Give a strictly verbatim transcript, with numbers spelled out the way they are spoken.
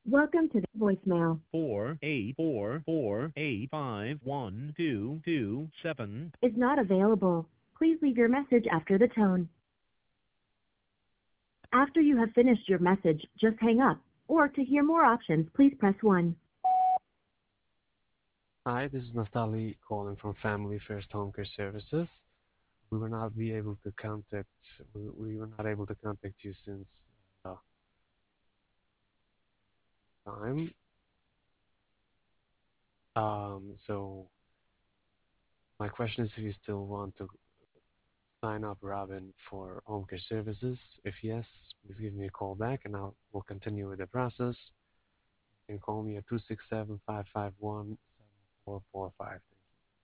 Welcome to the voicemail. four eight four four eight five one two two seven. Is not available. Please leave your message after the tone. After you have finished your message, just hang up. Or to hear more options, please press one. Hi, this is Naftali calling from Family First Home Care Services. We were not be able to contact. We, we were not able to contact you since uh, time. Um, so my question is, if you still want to sign up, Robin, for home care services. If yes, please give me a call back, and I'll we'll continue with the process. You can call me at two six seven, five five one, seven four four five.